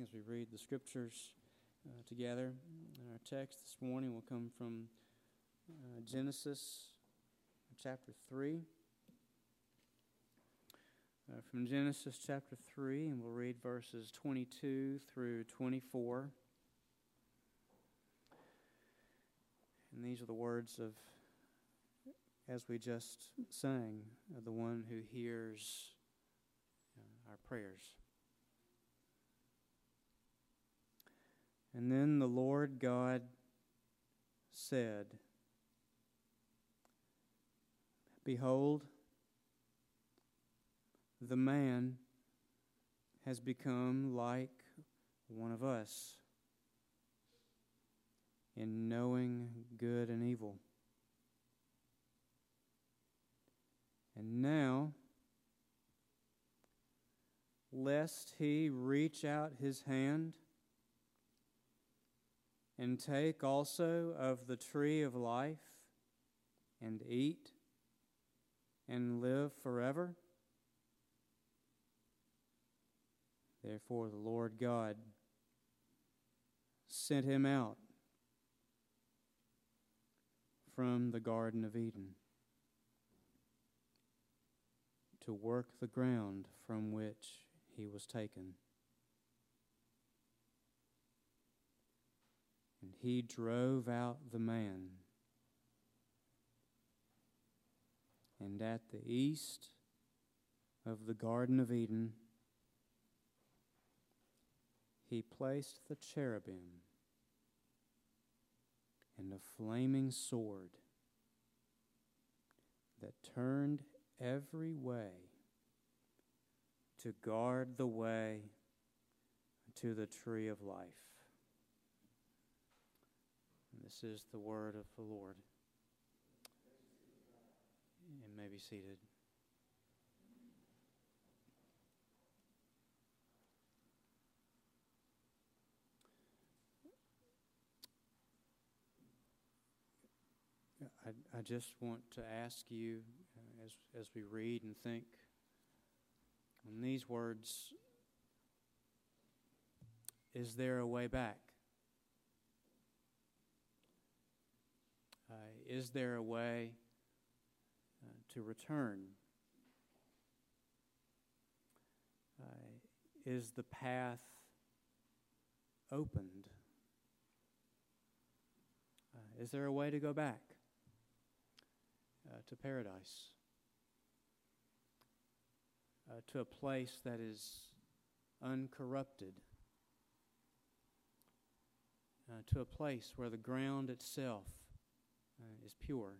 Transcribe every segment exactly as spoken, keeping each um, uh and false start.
as we read the Scriptures uh, together. Our text this morning will come from uh, Genesis chapter three. Uh, from Genesis chapter three, and we'll read verses twenty-two through twenty-four. And these are the words of, as we just sang, of the one who hears uh, our prayers. And then the Lord God said, "Behold, the man has become like one of us in knowing good and evil. And now, lest he reach out his hand and take also of the tree of life and eat and live forever. Therefore the Lord God sent him out from the Garden of Eden to work the ground from which he was taken. And he drove out the man, and at the east of the Garden of Eden he placed the cherubim and a flaming sword that turned every way to guard the way to the tree of life." And this is the word of the Lord. You may be seated. I, I just want to ask you, uh, as as we read and think on these words, is there a way back? Uh, is there a way uh, to return? Uh, is the path opened? Uh, is there a way to go back uh, to paradise? Uh, to a place that is uncorrupted? Uh, to a place where the ground itself uh, is pure?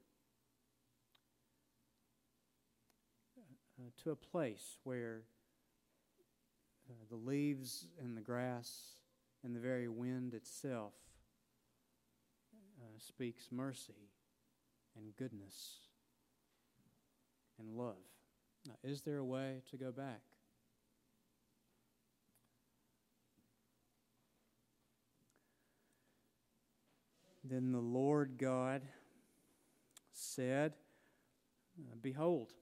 Uh, to a place where uh, the leaves and the grass and the very wind itself uh, speaks mercy and goodness and love. Now, is there a way to go back? Then the Lord God said, "Behold."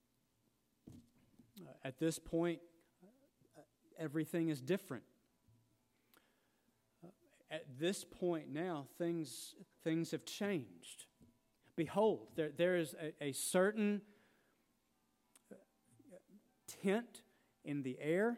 Uh, at this point, uh, everything is different. Uh, at this point now, things things have changed. Behold, there there is a, a certain tint in the air.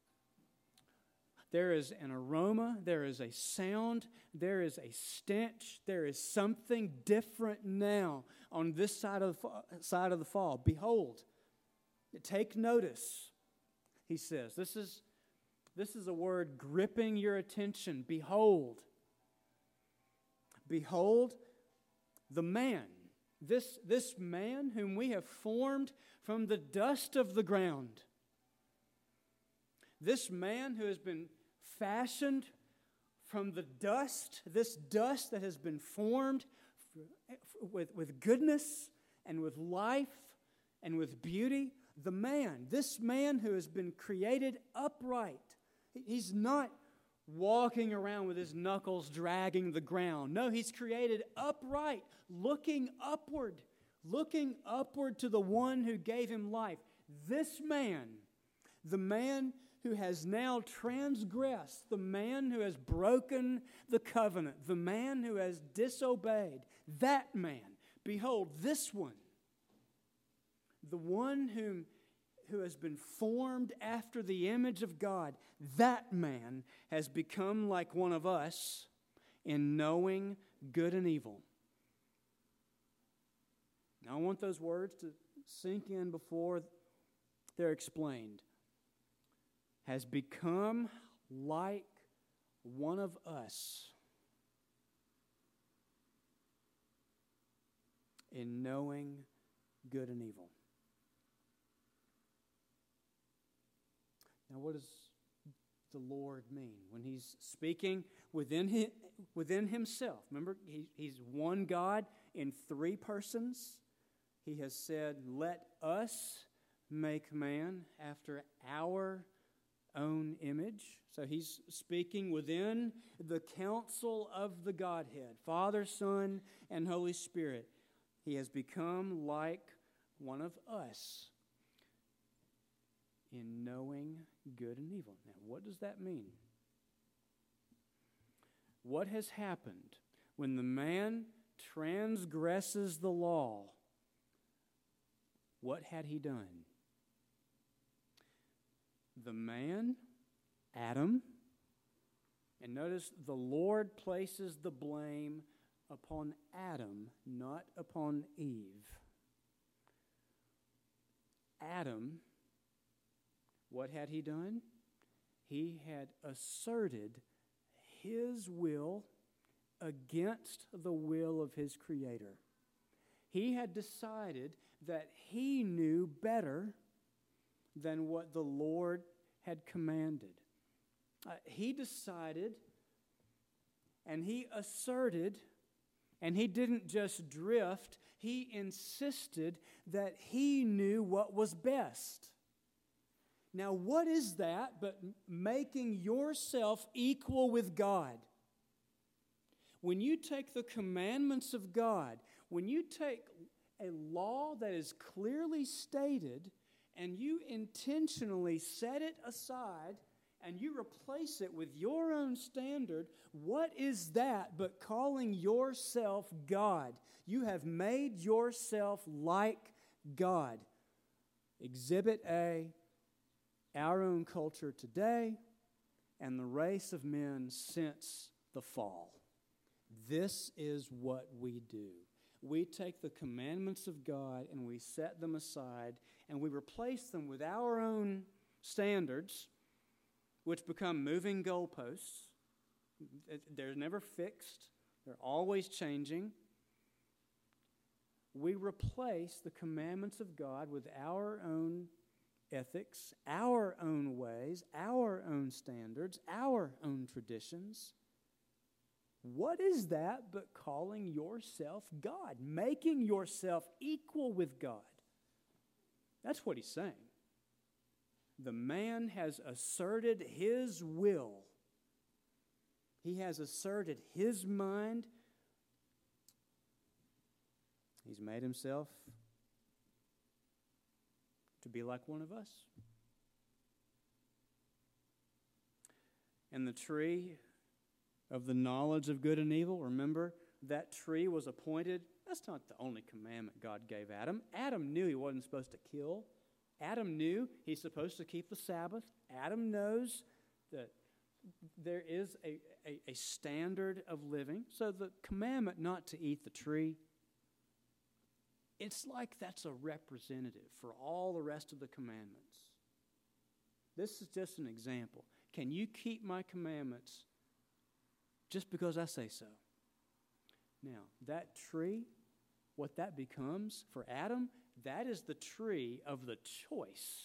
There is an aroma, there is a sound, there is a stench, there is something different now on this side of the side of the fall. Behold, take notice, he says. This is, this is a word gripping your attention. Behold. Behold the man. This, this man whom we have formed from the dust of the ground. This man who has been fashioned from the dust, this dust that has been formed with, with goodness and with life and with beauty. The man, this man who has been created upright. He's not walking around with his knuckles dragging the ground. No, he's created upright, looking upward, looking upward to the one who gave him life. This man, the man who has now transgressed, the man who has broken the covenant, the man who has disobeyed, that man, behold, this one, the one whom, who has been formed after the image of God, that man has become like one of us in knowing good and evil. Now, I want those words to sink in before they're explained. Has become like one of us in knowing good and evil. Now, what does the Lord mean when He's speaking within him, within Himself? Remember, he, He's one God in three persons. He has said, "Let us make man after our own image." So He's speaking within the council of the Godhead, Father, Son, and Holy Spirit. He has become like one of us in knowing good and evil. Now, what does that mean? What has happened when the man transgresses the law? What had he done? The man, Adam, and notice the Lord places the blame upon Adam, not upon Eve. Adam, what had he done? He had asserted his will against the will of his Creator. He had decided that he knew better than what the Lord had commanded. Uh, he decided and he asserted, and he didn't just drift, he insisted that he knew what was best. Now, what is that but making yourself equal with God? When you take the commandments of God, when you take a law that is clearly stated and you intentionally set it aside and you replace it with your own standard, what is that but calling yourself God? You have made yourself like God. Exhibit A, our own culture today and the race of men since the fall. This is what we do. We take the commandments of God and we set them aside and we replace them with our own standards, which become moving goalposts. They're never fixed. They're always changing. We replace the commandments of God with our own ethics, our own ways, our own standards, our own traditions. What is that but calling yourself God, making yourself equal with God? That's what he's saying. The man has asserted his will. He has asserted his mind. He's made himself to be like one of us. And the tree of the knowledge of good and evil, remember, that tree was appointed. That's not the only commandment God gave Adam. Adam knew he wasn't supposed to kill. Adam knew he's supposed to keep the Sabbath. Adam knows that there is a, a, a standard of living. So the commandment not to eat the tree, it's like that's a representative for all the rest of the commandments. This is just an example. Can you keep my commandments just because I say so? Now, that tree, what that becomes for Adam, that is the tree of the choice.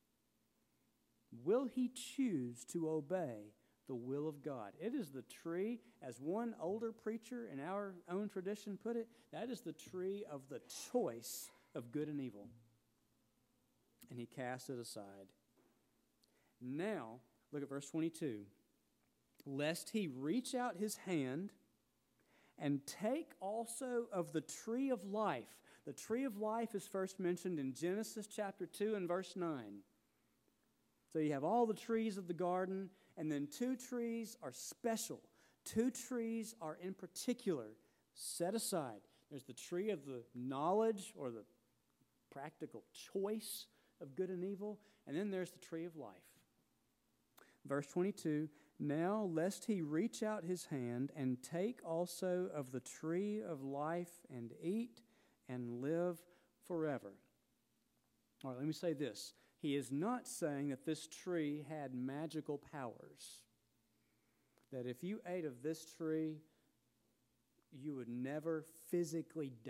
Will he choose to obey the will of God? It is the tree, as one older preacher in our own tradition put it, that is the tree of the choice of good and evil. And he cast it aside. Now, look at verse twenty-two. Lest he reach out his hand and take also of the tree of life. The tree of life is first mentioned in Genesis chapter two and verse nine. So you have all the trees of the garden, and then two trees are special. Two trees are in particular set aside. There's the tree of the knowledge or the practical choice of good and evil, and then there's the tree of life. Verse twenty-two, now lest he reach out his hand and take also of the tree of life and eat and live forever. All right, let me say this. He is not saying that this tree had magical powers, that if you ate of this tree, you would never physically die.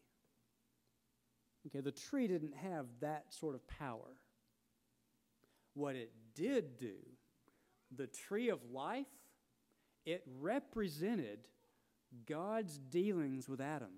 Okay, the tree didn't have that sort of power. What it did do, the tree of life, it represented God's dealings with Adam.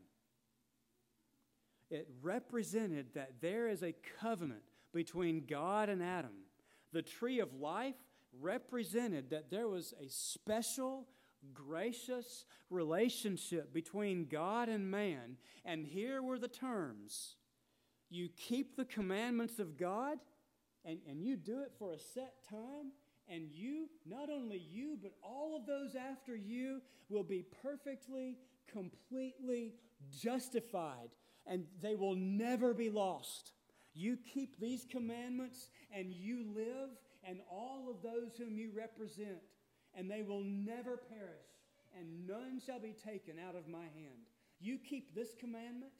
It represented that there is a covenant between God and Adam. The tree of life represented that there was a special, gracious relationship between God and man. And here were the terms. You keep the commandments of God, and, and you do it for a set time, and you, not only you, but all of those after you will be perfectly, completely justified, and they will never be lost. You keep these commandments, and you live, and all of those whom you represent, and they will never perish, and none shall be taken out of my hand. You keep this commandment,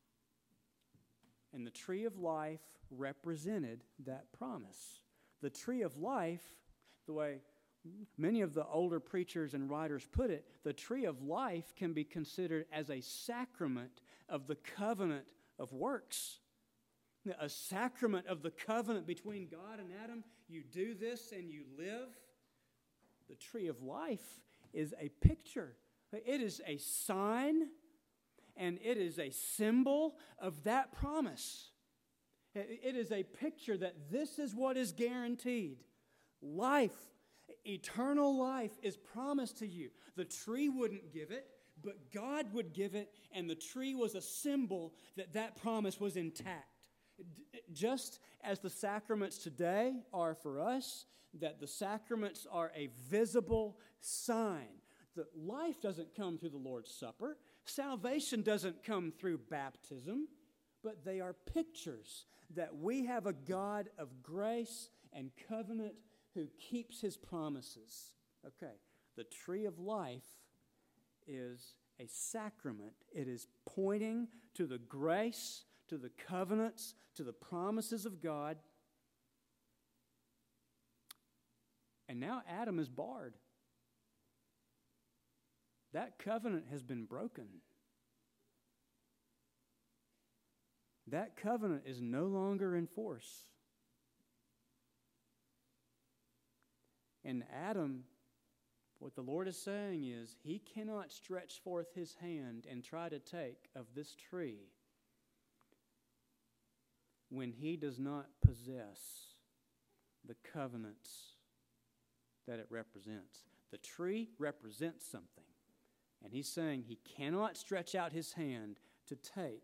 and the tree of life represented that promise. The tree of life, the way many of the older preachers and writers put it, the tree of life can be considered as a sacrament of the covenant of works. A sacrament of the covenant between God and Adam. You do this and you live. The tree of life is a picture. It is a sign and it is a symbol of that promise. It is a picture that this is what is guaranteed. Life, eternal life is promised to you. The tree wouldn't give it, but God would give it, and the tree was a symbol that that promise was intact. Just as the sacraments today are for us, that the sacraments are a visible sign. That life doesn't come through the Lord's Supper. Salvation doesn't come through baptism, but they are pictures that we have a God of grace and covenant who keeps his promises. Okay, the tree of life is a sacrament. It is pointing to the grace, to the covenants, to the promises of God. And now Adam is barred. That covenant has been broken. That covenant is no longer in force. And Adam, what the Lord is saying is, he cannot stretch forth his hand and try to take of this tree when he does not possess the covenants that it represents. The tree represents something. And he's saying he cannot stretch out his hand to take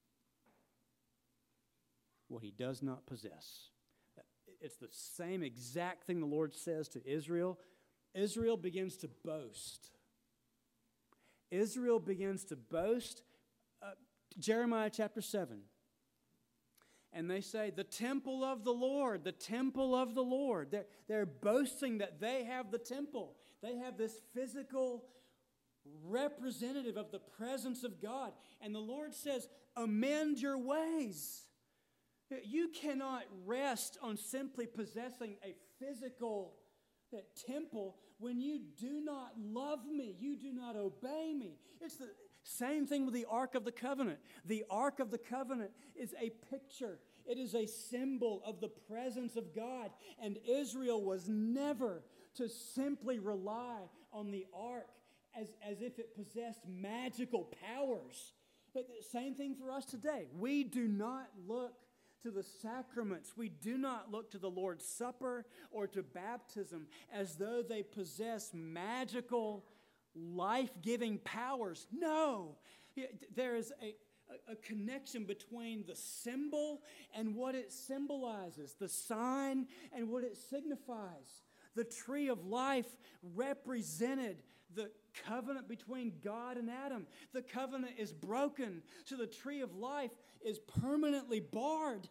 what he does not possess. It's the same exact thing the Lord says to Israel. Israel begins to boast. Israel begins to boast. Uh, Jeremiah chapter seven. And they say, the temple of the Lord, the temple of the Lord. They're, they're boasting that they have the temple. They have this physical representative of the presence of God. And the Lord says, amend your ways. You cannot rest on simply possessing a physical temple when you do not love me, you do not obey me. It's the same thing with the Ark of the Covenant. The Ark of the Covenant is a picture. It is a symbol of the presence of God. And Israel was never to simply rely on the Ark as, as if it possessed magical powers. Same thing for us today. We do not look to the sacraments. We do not look to the Lord's Supper or to baptism as though they possess magical, life-giving powers. No! There is a, a, a connection between the symbol and what it symbolizes, the sign and what it signifies. The tree of life represented the covenant between God and Adam. The covenant is broken, so the tree of life is permanently barred.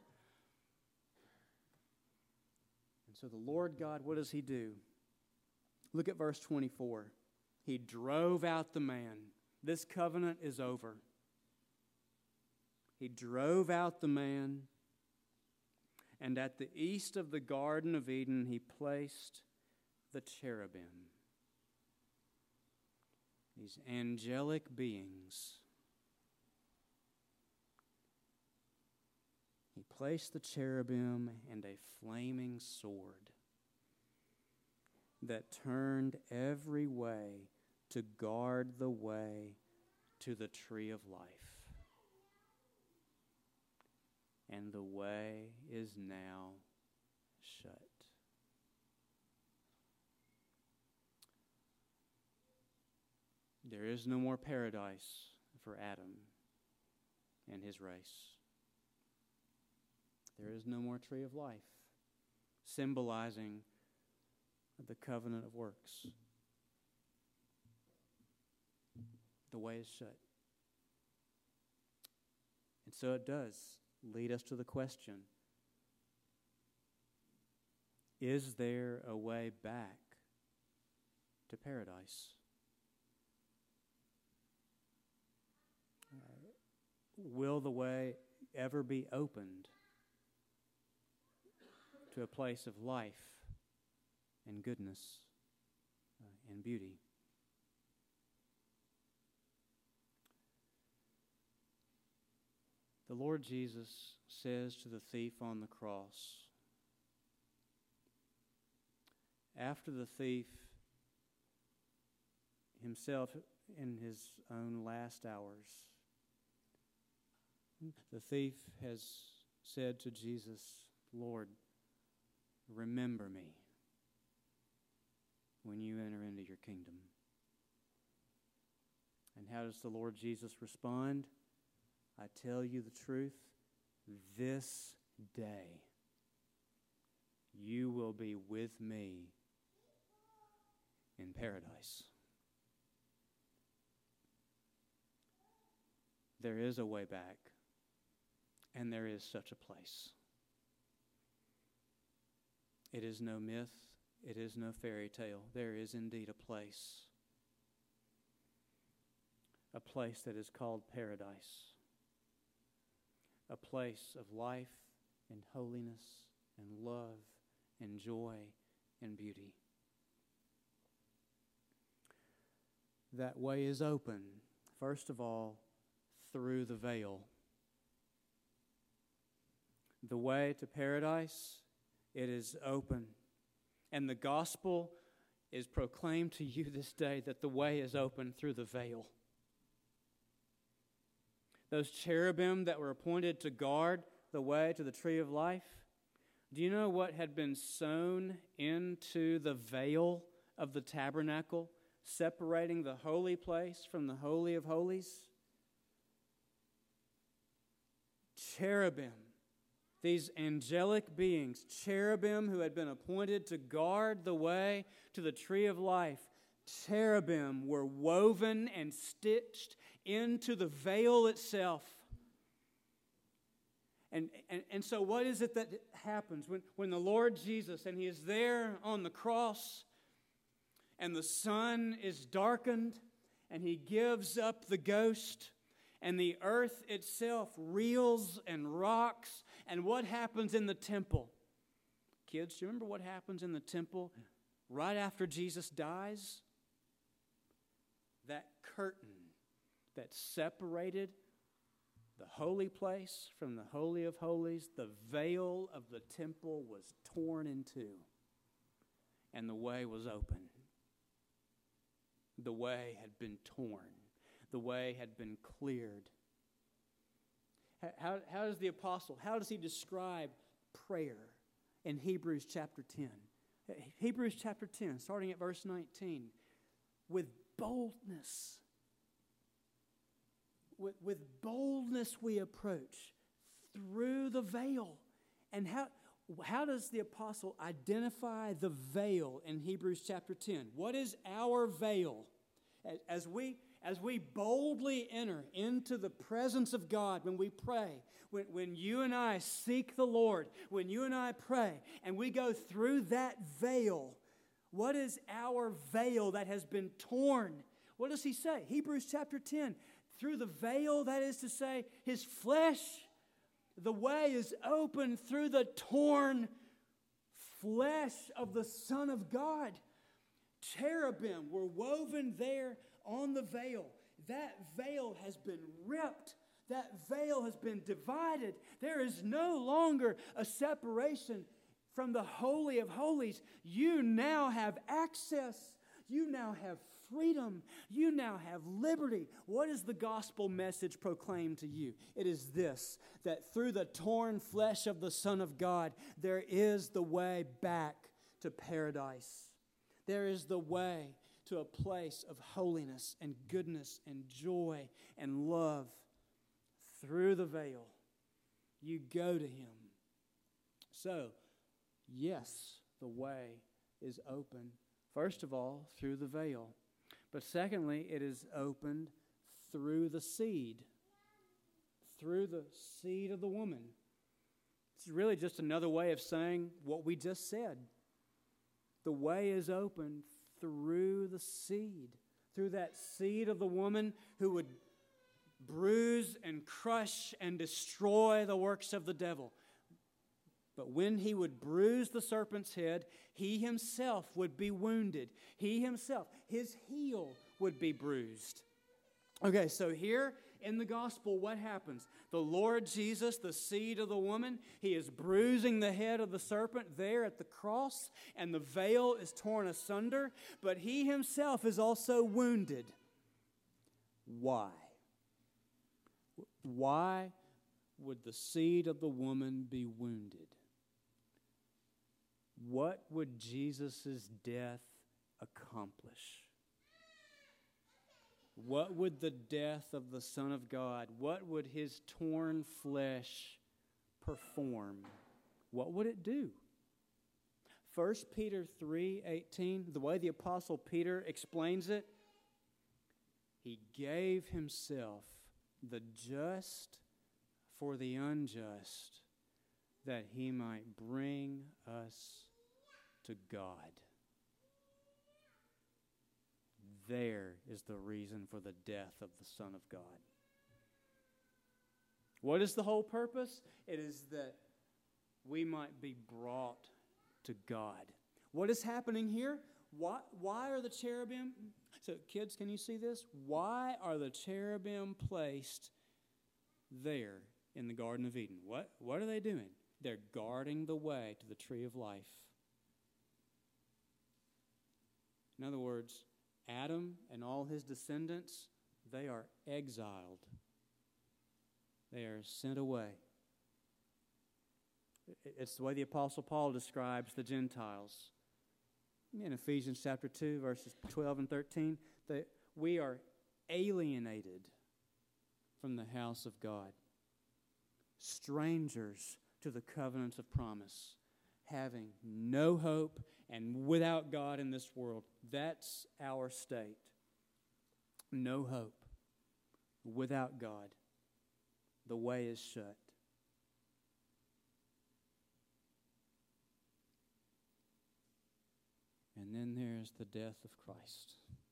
And so the Lord God, what does He do? Look at verse twenty-four. He drove out the man. This covenant is over. He drove out the man, and at the east of the Garden of Eden He placed the cherubim, these angelic beings. He placed the cherubim and a flaming sword that turned every way to guard the way to the tree of life. And the way is now shut. There is no more paradise for Adam and his race. There is no more tree of life, symbolizing the covenant of works. The way is shut. And so it does lead us to the question, is there a way back to paradise? Uh, will the way ever be opened to a place of life and goodness uh, and beauty? The Lord Jesus says to the thief on the cross, after the thief himself in his own last hours, the thief has said to Jesus, Lord, remember me when you enter into your kingdom. And how does the Lord Jesus respond? I tell you the truth, this day you will be with me in paradise. There is a way back, and there is such a place. It is no myth, it is no fairy tale. There is indeed a place, a place that is called paradise. A place of life and holiness and love and joy and beauty. That way is open, first of all, through the veil. The way to paradise, it is open. And the gospel is proclaimed to you this day that the way is open through the veil. Those cherubim that were appointed to guard the way to the tree of life, do you know what had been sewn into the veil of the tabernacle, separating the holy place from the Holy of Holies? Cherubim, these angelic beings, cherubim who had been appointed to guard the way to the tree of life. Cherubim were woven and stitched into the veil itself. And, and, and so what is it that happens when, when the Lord Jesus, and He is there on the cross, and the sun is darkened, and He gives up the ghost, and the earth itself reels and rocks, and what happens in the temple? Kids, do you remember what happens in the temple right after Jesus dies? That curtain that separated the holy place from the Holy of Holies, the veil of the temple was torn in two, and the way was open. The way had been torn. The way had been cleared. How, how does the apostle, how does he describe prayer in Hebrews chapter ten? Hebrews chapter ten, starting at verse nineteen. With boldness, with, with boldness we approach through the veil. And how, how does the apostle identify the veil in Hebrews chapter ten? What is our veil? As we, as we boldly enter into the presence of God when we pray, when, when you and I seek the Lord, when you and I pray, and we go through that veil, what is our veil that has been torn? What does he say? Hebrews chapter ten, through the veil, that is to say, his flesh, the way is open through the torn flesh of the Son of God. Cherubim were woven there on the veil. That veil has been ripped. That veil has been divided. There is no longer a separation from the Holy of Holies. You now have access. You now have freedom. You now have liberty. What is the gospel message proclaimed to you? It is this, that through the torn flesh of the Son of God, there is the way back to paradise. There is the way to a place of holiness and goodness and joy and love. Through the veil, you go to Him. So, yes, the way is open, first of all, through the veil. But secondly, it is opened through the seed. Through the seed of the woman. It's really just another way of saying what we just said. The way is open through the seed. Through that seed of the woman who would bruise and crush and destroy the works of the devil. But when he would bruise the serpent's head, he himself would be wounded. He himself, his heel would be bruised. Okay, so here in the gospel, what happens? The Lord Jesus, the seed of the woman, he is bruising the head of the serpent there at the cross, and the veil is torn asunder, but he himself is also wounded. Why? Why would the seed of the woman be wounded? What would Jesus' death accomplish? What would the death of the Son of God, what would his torn flesh perform? What would it do? First Peter three eighteen, the way the Apostle Peter explains it, he gave himself the just for the unjust, that he might bring us to God. There is the reason for the death of the Son of God. What is the whole purpose? It is that we might be brought to God. What is happening here? Why, why are the cherubim? So kids, can you see this? Why are the cherubim placed there in the Garden of Eden? What, what are they doing? They're guarding the way to the tree of life. In other words, Adam and all his descendants, they are exiled. They are sent away. It's the way the Apostle Paul describes the Gentiles. In Ephesians chapter two, verses twelve and thirteen, that we are alienated from the house of God, strangers to the covenants of promise, having no hope and without God in this world. That's our state. No hope. Without God. The way is shut. And then there's the death of Christ,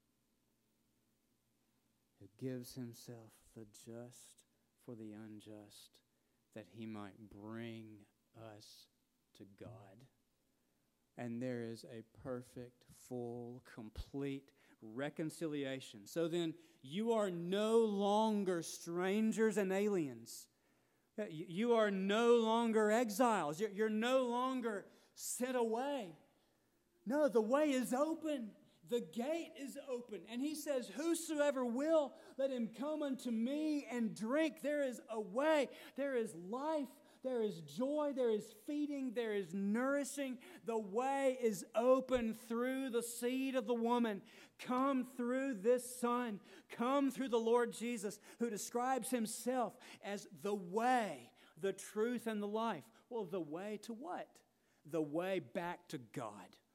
who gives himself the just for the unjust, that he might bring us to God. And there is a perfect, full, complete reconciliation. So then, you are no longer strangers and aliens. You are no longer exiles. You're no longer sent away. No, the way is open. The gate is open. And he says, whosoever will, let him come unto me and drink. There is a way. There is life. there is joy, there is feeding, there is nourishing. The way is open through the seed of the woman. Come through this Son. Come through the Lord Jesus, who describes Himself as the way, the truth, and the life. Well, the way to what? The way back to God.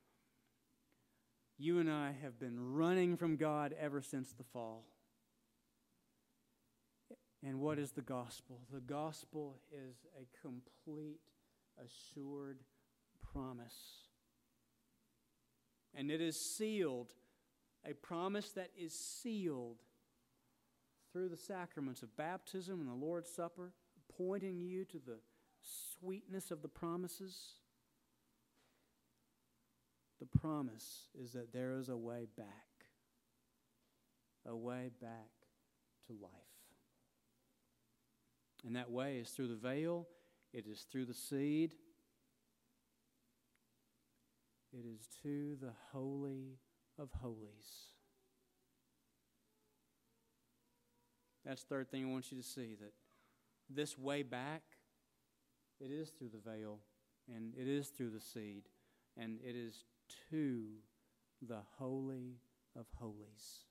You and I have been running from God ever since the fall. And what is the gospel? The gospel is a complete, assured promise. And it is sealed, a promise that is sealed through the sacraments of baptism and the Lord's Supper, pointing you to the sweetness of the promises. The promise is that there is a way back, a way back to life. And that way is through the veil, it is through the seed, it is to the Holy of Holies. That's the third thing I want you to see, that this way back, it is through the veil, and it is through the seed, and it is to the Holy of Holies.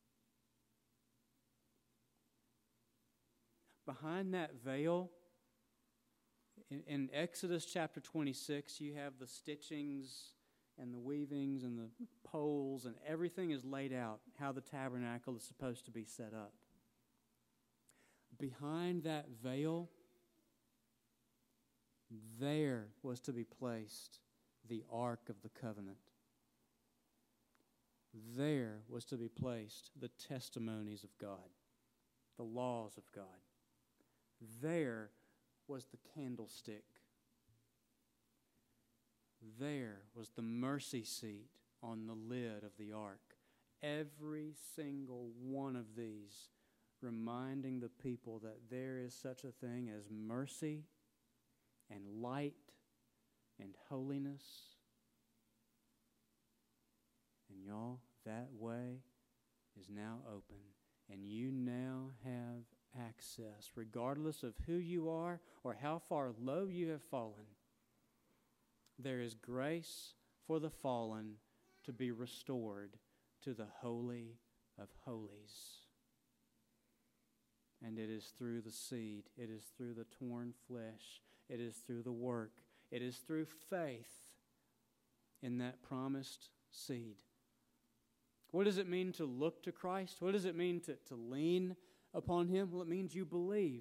Behind that veil, in, in Exodus chapter twenty-six, you have the stitchings and the weavings and the poles, and everything is laid out, how the tabernacle is supposed to be set up. Behind that veil, there was to be placed the Ark of the Covenant. There was to be placed the testimonies of God, the laws of God. There was the candlestick. There was the mercy seat on the lid of the ark. Every single one of these reminding the people that there is such a thing as mercy and light and holiness. And y'all, that way is now open, and you now have access, regardless of who you are or how far low you have fallen. There is grace for the fallen to be restored to the Holy of Holies. And it is through the seed, it is through the torn flesh, it is through the work, it is through faith in that promised seed. What does it mean to look to Christ? What does it mean to, to lean upon Him? Well, it means you believe.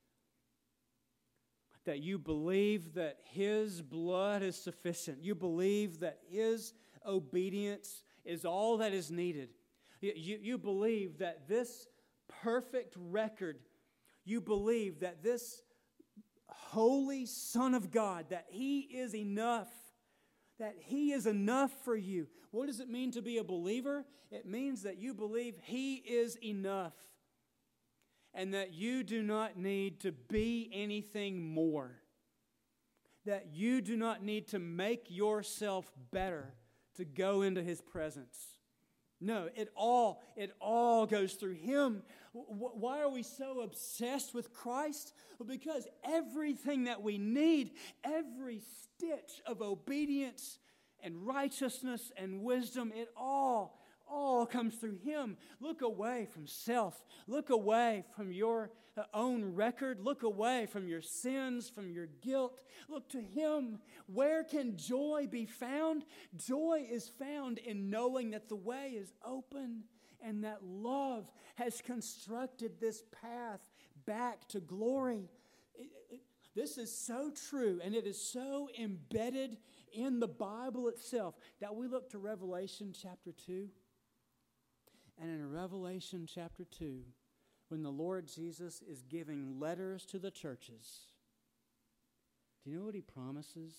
That you believe that His blood is sufficient. You believe that His obedience is all that is needed. You, you, you believe that this perfect record, you believe that this holy Son of God, that He is enough, that He is enough for you. What does it mean to be a believer? It means that you believe He is enough and that you do not need to be anything more, that you do not need to make yourself better to go into His presence. No, it all, it all goes through Him. Why are we so obsessed with Christ? Well, because everything that we need, every stitch of obedience and righteousness and wisdom, it all, all comes through Him. Look away from self. Look away from your own record. Look away from your sins, from your guilt. Look to Him. Where can joy be found? Joy is found in knowing that the way is open and that love has constructed this path back to glory. It, it, this is so true, and it is so embedded in the Bible itself that we look to Revelation chapter two. And in Revelation chapter two, when the Lord Jesus is giving letters to the churches, do you know what He promises?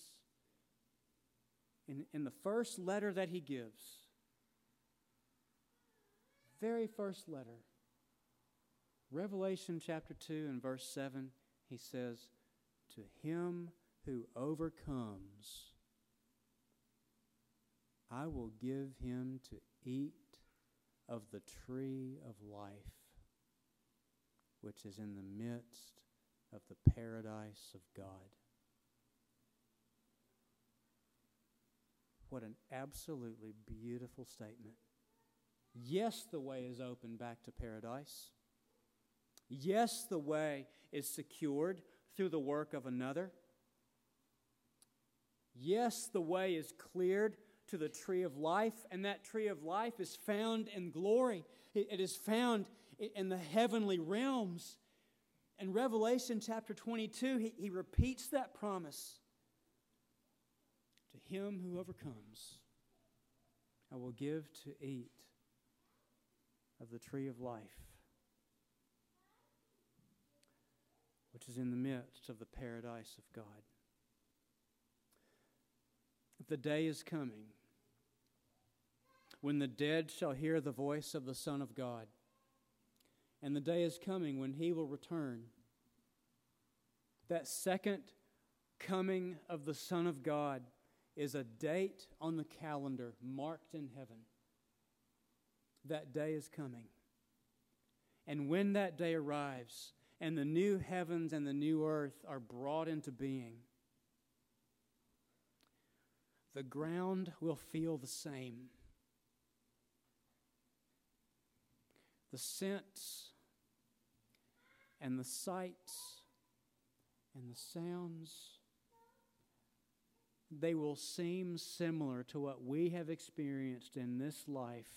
In, in the first letter that He gives, very first letter, Revelation chapter two and verse seven, He says, "To him who overcomes, I will give him to eat of the tree of life, which is in the midst of the paradise of God. What an absolutely beautiful statement. Yes, the way is open back to paradise. Yes, the way is secured through the work of another. Yes, the way is cleared to the tree of life, and that tree of life is found in glory. It, it is found in the heavenly realms. In Revelation chapter twenty-two, he, he repeats that promise. To him who overcomes, I will give to eat of the tree of life, which is in the midst of the paradise of God. The day is coming when the dead shall hear the voice of the Son of God. And the day is coming when He will return. That second coming of the Son of God is a date on the calendar marked in heaven. That day is coming. And when that day arrives and the new heavens and the new earth are brought into being, the ground will feel the same. The scents and the sights and the sounds, they will seem similar to what we have experienced in this life,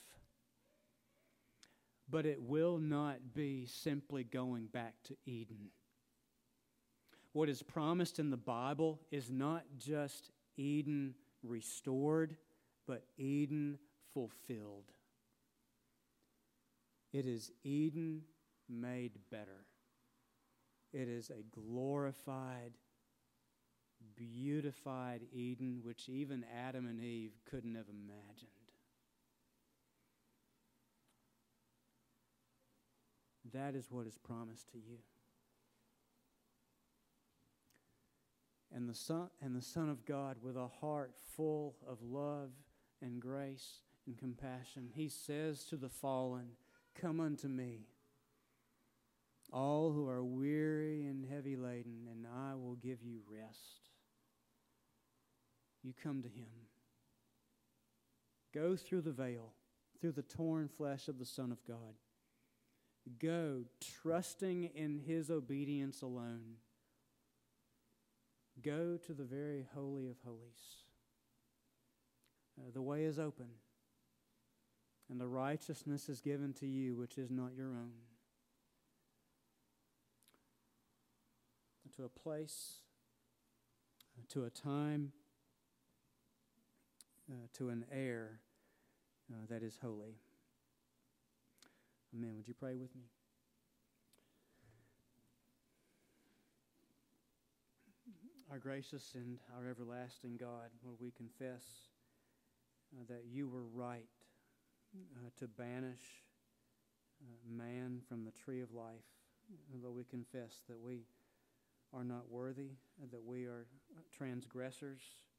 but it will not be simply going back to Eden. What is promised in the Bible is not just Eden restored, but Eden fulfilled. It is Eden made better. It is a glorified, beautified Eden which even Adam and Eve couldn't have imagined. That is what is promised to you. And the Son, and the Son of God, with a heart full of love and grace and compassion, He says to the fallen, "Come unto me, all who are weary and heavy laden, and I will give you rest." You come to Him. Go through the veil, through the torn flesh of the Son of God. Go trusting in His obedience alone. Go to the very holy of holies. Uh, the way is open, and the righteousness is given to you which is not your own. To a place, uh, to a time, uh, to an air uh, that is holy. Amen. Would you pray with me? Our gracious and our everlasting God, Lord, we confess uh, that you were right uh, to banish uh, man from the tree of life. Lord, we confess that we are not worthy, uh, that we are transgressors.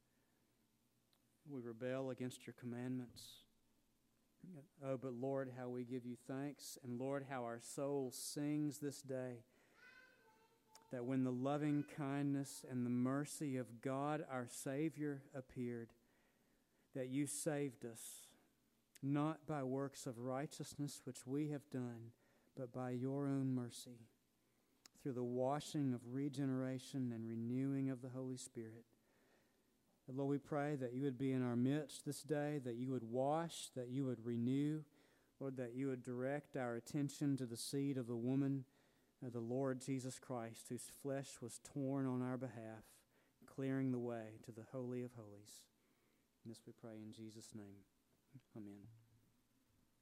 We rebel against your commandments. Oh, but Lord, how we give you thanks, and Lord, how our soul sings this day, that when the loving kindness and the mercy of God our Savior appeared, that you saved us, not by works of righteousness which we have done, but by your own mercy, through the washing of regeneration and renewing of the Holy Spirit. And Lord, we pray that you would be in our midst this day, that you would wash, that you would renew, Lord, that you would direct our attention to the seed of the woman, uh, the Lord Jesus Christ, whose flesh was torn on our behalf, clearing the way to the Holy of Holies. And this we pray in Jesus' name. Amen.